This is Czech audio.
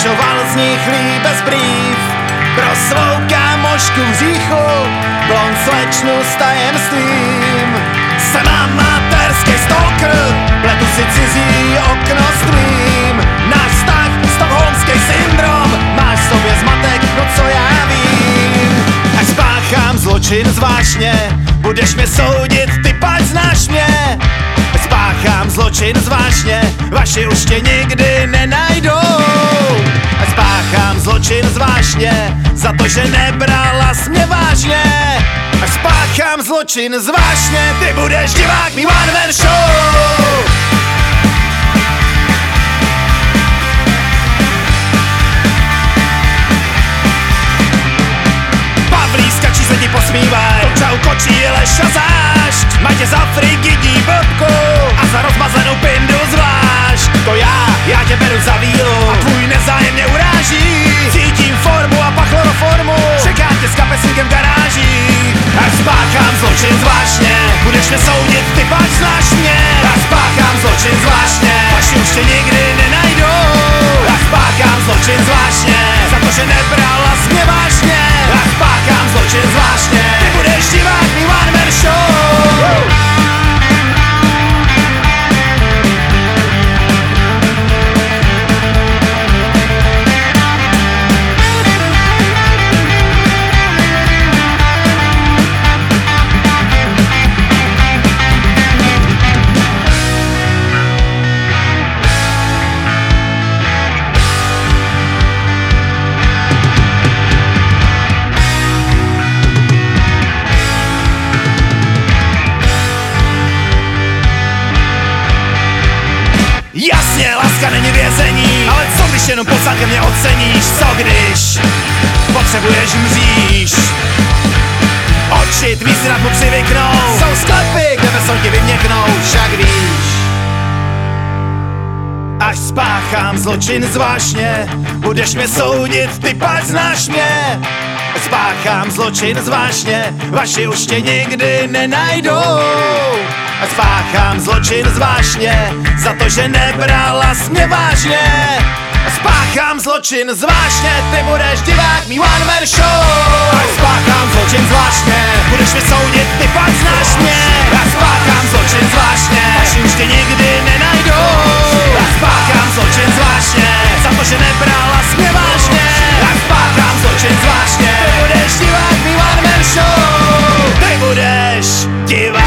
Vypašoval z nich líbez brýv pro svou kámošku v říchu, blond slečnu s tajemstvím. Jsem amatérský stalker, pletu si cizí okno s tvým. Náš vztah, stockholmský syndrom, máš v sobě zmatek, no co já vím. Až spáchám zločin zvláštně, budeš mě soudit, ty pať znáš mě. Až spáchám zločin zvláštně, vaši už tě nikdy nenajdou. Až spáchám zločin zvláštně, za to, že nebrala jsi mě vážně. Až spáchám zločin zvláštně, ty budeš divák mý one man show. Pavlískači se ti posmívaj, čau kočí leš a zášť. Mají tě za frigidní blbku a za rozmazanou pindu zvlášť. To já tě beru za vílu a tvůj nezájem mě uráží. Cítím formu a pak chloroformu, čeká tě s kapesníkem v garážích. Až spáchám zločin zvláštně, budeš mě soudit, ty pak znáš mě. Až spáchám zločin zvláštně, vaši už tě nikdy nenajdou. Až spáchám zločin zvláštně, za to, že nebrala jsi mě vážně. Až spáchám zločin zvláštně, ty budeš divák mý one man show. Jasně, láska není vězení, ale co když jenom posánkem mě oceníš? Co když potřebuješ mříž? Oči tvý si nad mu přivyknou, jsou sklepy, kde veselky ti vyměknou, však víš. Až spáchám zločin zvláštně, budeš mě soudit, ty pak znáš mě. Spáchám zločin zvláštně, vaši už tě nikdy nenajdou. A spáchám zločin zvláštně, za to, že nebrala jsi mě vážně. A spáchám zločin zvláštně, ty budeš divák mý one man show. A spáchám zločin zvláštně, budeš mě soudit, ty pak znáš mě. A spáchám zločin zvláštně, vaši už tě nikdy nenajdou. A spáchám zločin zvláštně, za to, že nebrala jsi mě vážně. A spáchám zločin zvláštně, ty budeš divák mý one man show. Ty budeš divák